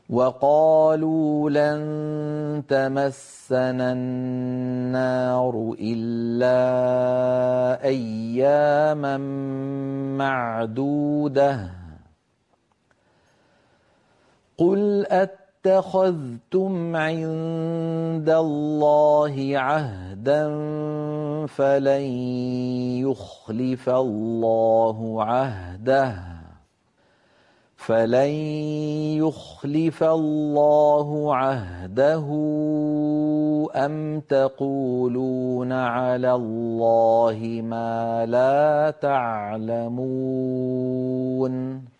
وقالوا لن تمسنا النار إلا أياما معدودة قل أتخذتم عند الله عهدا فلن يخلف الله عهده أم تقولون على الله ما لا تعلمون